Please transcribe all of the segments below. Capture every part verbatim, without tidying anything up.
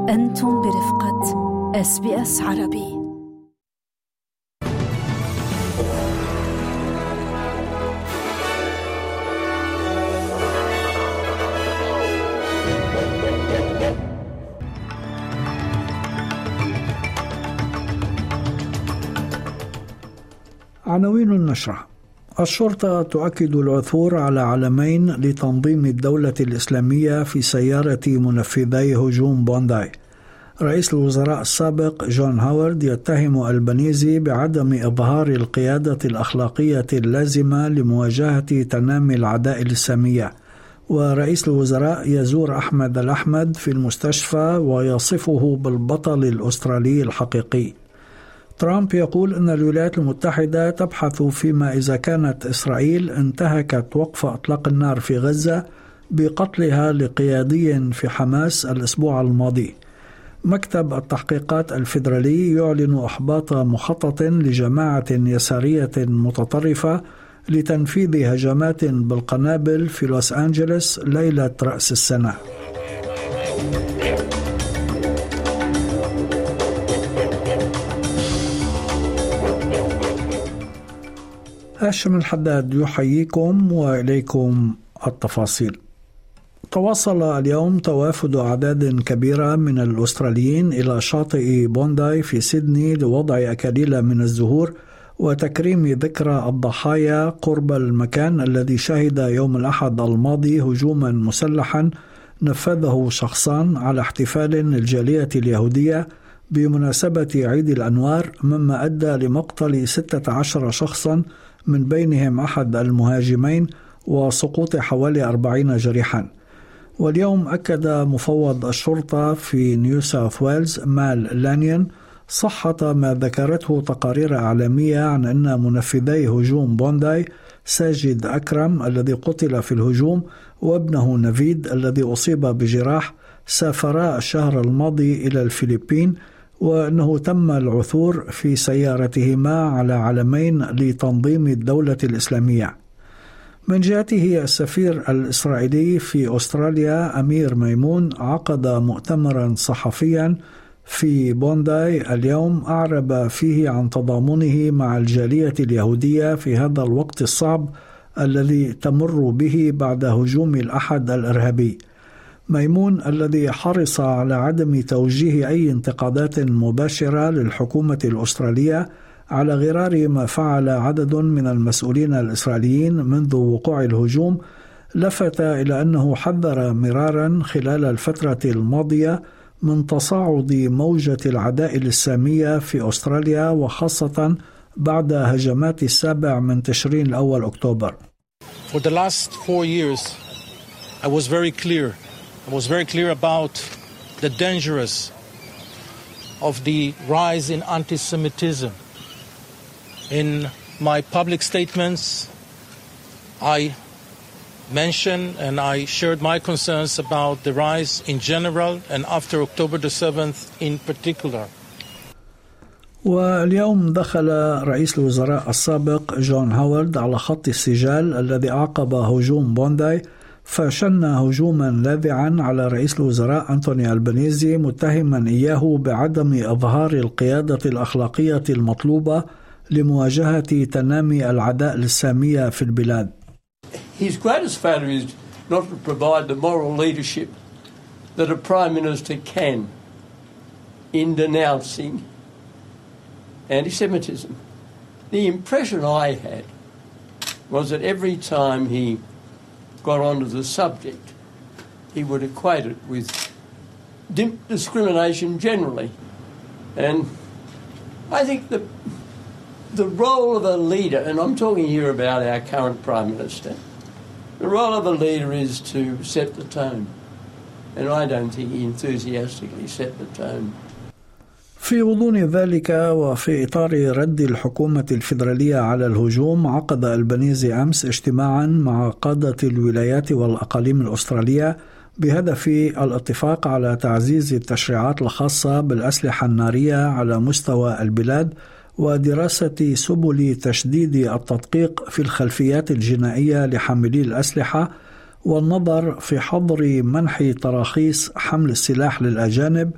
أنتم برفقة إس بي إس عربي. عناوين النشرة: الشرطة تؤكد العثور على علمين لتنظيم الدولة الإسلامية في سيارة منفذي هجوم بونداي. رئيس الوزراء السابق جون هاورد يتهم ألبانيزي بعدم إظهار القيادة الأخلاقية اللازمة لمواجهة تنامي العداء السامية. ورئيس الوزراء يزور أحمد الأحمد في المستشفى ويصفه بالبطل الأسترالي الحقيقي. ترامب يقول أن الولايات المتحدة تبحث فيما إذا كانت إسرائيل انتهكت وقف إطلاق النار في غزة بقتلها لقيادي في حماس الأسبوع الماضي. مكتب التحقيقات الفيدرالي يعلن إحباط مخطط لجماعة يسارية متطرفة لتنفيذ هجمات بالقنابل في لوس أنجلوس ليلة رأس السنة. هاشم الحداد يحييكم وإليكم التفاصيل. تواصل اليوم توافد أعداد كبيرة من الأستراليين إلى شاطئ بونداي في سيدني لوضع أكاليل من الزهور وتكريم ذكرى الضحايا قرب المكان الذي شهد يوم الأحد الماضي هجوما مسلحا نفذه شخصان على احتفال الجالية اليهودية بمناسبة عيد الأنوار، مما أدى لمقتل ستة عشر شخصا من بينهم أحد المهاجمين وسقوط حوالي أربعين جريحا. واليوم أكد مفوض الشرطة في نيو ساوث ويلز مال لانيون صحة ما ذكرته تقارير إعلامية عن أن منفذي هجوم بونداي ساجد أكرم الذي قتل في الهجوم وابنه نفيد الذي أصيب بجراح سافرا الشهر الماضي إلى الفلبين، وأنه تم العثور في سيارتهما على علمين لتنظيم الدولة الإسلامية. من جهته السفير الإسرائيلي في أستراليا أمير ميمون عقد مؤتمرا صحفيا في بونداي اليوم أعرب فيه عن تضامنه مع الجالية اليهودية في هذا الوقت الصعب الذي تمر به بعد هجوم الأحد الإرهابي. ميمون الذي حرص على عدم توجيه أي انتقادات مباشرة للحكومة الأسترالية على غرار ما فعل عدد من المسؤولين الإسرائيليين منذ وقوع الهجوم، لفت إلى أنه حذر مرارا خلال الفترة الماضية من تصاعد موجة العداء السامية في أستراليا، وخاصة بعد هجمات السابع من تشرين الأول أكتوبر. For the last four years, I was very clear. I was very clear about the dangers of the rise in anti-Semitism. In my public statements, I mentioned and I shared my concerns about the rise in general and after October the seventh in particular. واليوم دخل رئيس الوزراء السابق جون هاورد على خط السجال الذي أعقب هجوم بونداي، فشن هجوما لاذعا على رئيس الوزراء أنتوني ألبانيزي متهما إياه بعدم إظهار القيادة الأخلاقية المطلوبة لمواجهة تنامي العداء السامية في البلاد. His greatest failure is not to provide the moral leadership that a Prime Minister can in denouncing anti-Semitism. The impression I had was that every time he got onto the subject, he would equate it with discrimination generally. And I think the the role of a leader, and I'm talking here about our current Prime Minister, the role of a leader is to set the tone. And I don't think he enthusiastically set the tone. في غضون ذلك وفي إطار رد الحكومة الفيدرالية على الهجوم، عقد ألبانيزي أمس اجتماعا مع قادة الولايات والأقاليم الأسترالية بهدف الاتفاق على تعزيز التشريعات الخاصة بالأسلحة النارية على مستوى البلاد ودراسة سبل تشديد التدقيق في الخلفيات الجنائية لحاملي الأسلحة، والنظر في حظر منح تراخيص حمل السلاح للأجانب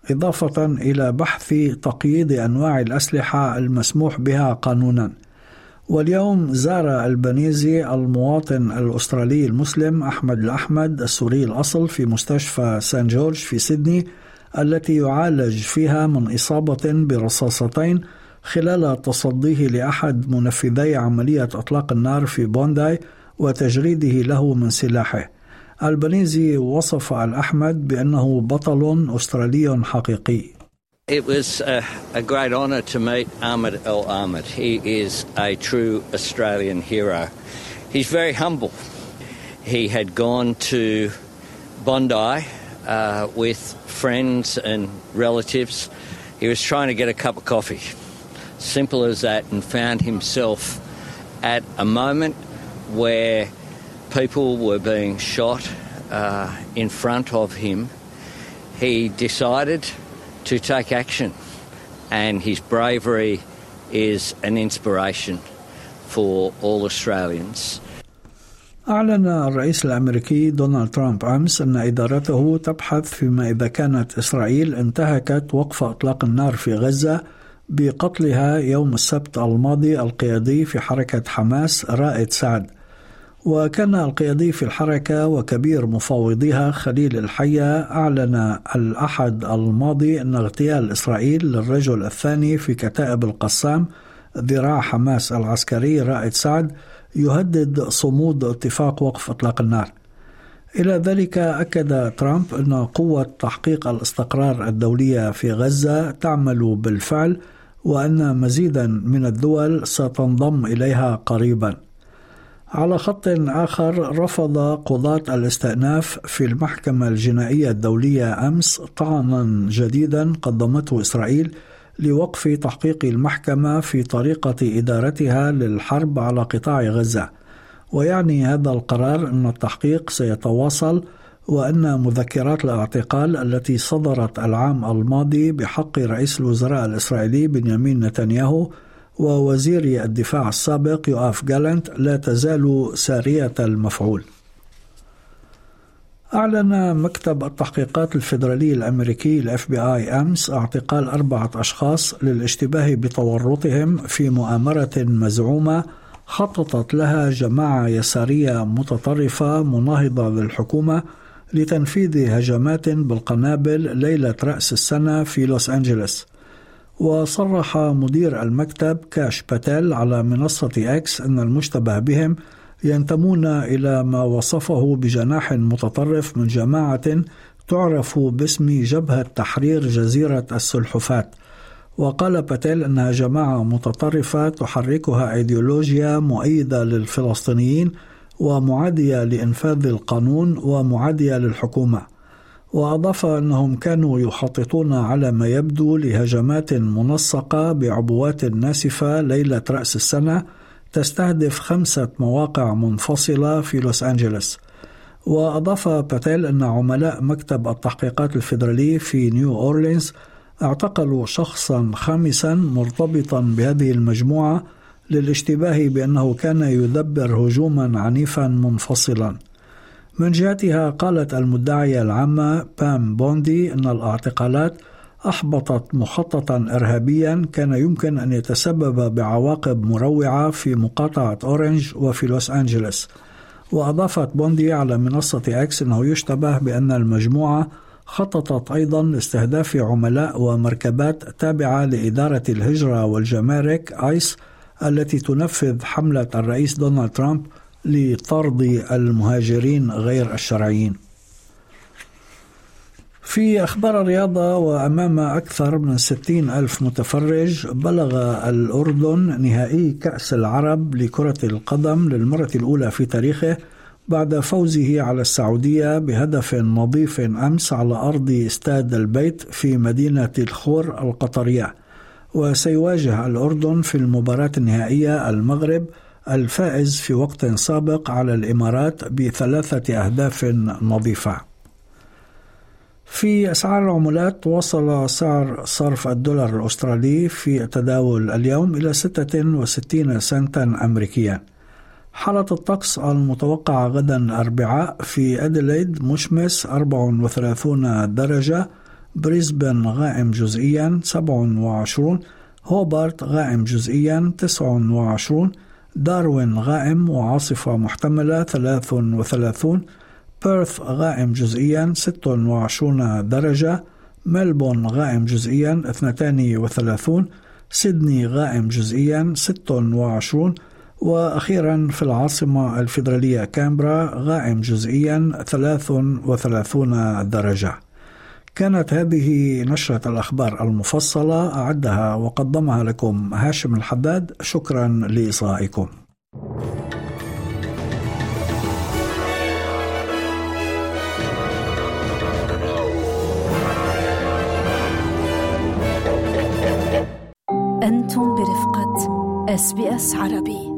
إضافة إلى بحث تقييد أنواع الأسلحة المسموح بها قانونا. واليوم زار البنيزي المواطن الأسترالي المسلم أحمد الأحمد السوري الأصل في مستشفى سان جورج في سيدني التي يعالج فيها من إصابة برصاصتين خلال تصديه لأحد منفذي عملية إطلاق النار في بونداي وتجريده له من سلاحه. البنيزي وصف الأحمد بأنه بطل أسترالي حقيقي. It was a, a great honour to meet Ahmed El Ahmed. He is a true Australian hero. He's very humble. He had gone to Bondi uh, with friends and relatives. He was trying to get a cup of coffee. Simple as that, and found himself at a moment where people were being shot uh, in front of him. He decided to take action, and his bravery is an inspiration for all Australians. أعلن الرئيس الأمريكي دونالد ترامب أمس أن إدارته تبحث فيما إذا كانت إسرائيل انتهكت وقف إطلاق النار في غزة بقتلها يوم السبت الماضي القيادي في حركة حماس رائد سعد. وكان القيادي في الحركة وكبير مفاوضيها خليل الحية أعلن الأحد الماضي أن اغتيال إسرائيل للرجل الثاني في كتائب القسام ذراع حماس العسكري رائد سعد يهدد صمود اتفاق وقف إطلاق النار. إلى ذلك أكد ترامب أن قوة تحقيق الاستقرار الدولية في غزة تعمل بالفعل وأن مزيدا من الدول ستنضم إليها قريبا. على خط آخر، رفض قضاة الاستئناف في المحكمة الجنائية الدولية أمس طعنا جديدا قدمته إسرائيل لوقف تحقيق المحكمة في طريقة إدارتها للحرب على قطاع غزة. ويعني هذا القرار أن التحقيق سيتواصل وأن مذكرات الاعتقال التي صدرت العام الماضي بحق رئيس الوزراء الإسرائيلي بنيامين نتنياهو ووزير الدفاع السابق يوآف جالنت لا تزال سارية المفعول. أعلن مكتب التحقيقات الفيدرالي الأمريكي الإف بي آي أمس اعتقال أربعة أشخاص للاشتباه بتورطهم في مؤامرة مزعومة خططت لها جماعة يسارية متطرفة مناهضة للحكومة لتنفيذ هجمات بالقنابل ليلة رأس السنة في لوس أنجلوس. وصرح مدير المكتب كاش باتيل على منصة إكس أن المشتبه بهم ينتمون إلى ما وصفه بجناح متطرف من جماعة تعرف باسم جبهة تحرير جزيرة السلحفاة. وقال باتيل أنها جماعة متطرفة تحركها أيديولوجيا مؤيدة للفلسطينيين ومعادية لإنفاذ القانون ومعادية للحكومة. وأضاف أنهم كانوا يخططون على ما يبدو لهجمات منسقة بعبوات ناسفة ليلة رأس السنة تستهدف خمسة مواقع منفصلة في لوس أنجلوس. وأضاف باتيل أن عملاء مكتب التحقيقات الفيدرالي في نيو أورلينز اعتقلوا شخصا خامسا مرتبطا بهذه المجموعة للاشتباه بأنه كان يدبر هجوما عنيفا منفصلا. من جهتها قالت المدعية العامة بام بوندي أن الاعتقالات أحبطت مخططا إرهابيا كان يمكن أن يتسبب بعواقب مروعة في مقاطعة أورنج وفي لوس أنجلوس. وأضافت بوندي على منصة إكس أنه يشتبه بأن المجموعة خططت أيضا لاستهداف عملاء ومركبات تابعة لإدارة الهجرة والجمارك آيس التي تنفذ حملة الرئيس دونالد ترامب لطرد المهاجرين غير الشرعيين. في أخبار الرياضة، وأمام أكثر من ستين ألف متفرج، بلغ الأردن نهائي كأس العرب لكرة القدم للمرة الأولى في تاريخه بعد فوزه على السعودية بهدف نظيف أمس على أرض استاد البيت في مدينة الخور القطرية. وسيواجه الأردن في المباراة النهائية المغرب الفائز في وقت سابق على الإمارات بثلاثة أهداف نظيفة. في أسعار العملات، وصل سعر صرف الدولار الأسترالي في التداول اليوم إلى ستة وستين سنتا أمريكيا. حالة الطقس المتوقعة غدا الأربعاء في أديلايد مشمس أربعة وثلاثين درجة، بريسبن غائم جزئيا سبعة وعشرون، هوبارت غائم جزئيا تسعة وعشرون، داروين غائم وعاصفة محتملة ثلاثة وثلاثون، بيرث غائم جزئيا ستة وعشرون درجة، ملبون غائم جزئيا اثنتان وثلاثون، سيدني غائم جزئيا ستة وعشرون، وأخيرا في العاصمة الفيدرالية كامبرا غائم جزئيا ثلاثة وثلاثون درجة. كانت هذه نشرة الأخبار المفصلة، أعدها وقدمها لكم هاشم الحداد. شكرا لإصغائكم. أنتم برفقة إس بي إس عربي.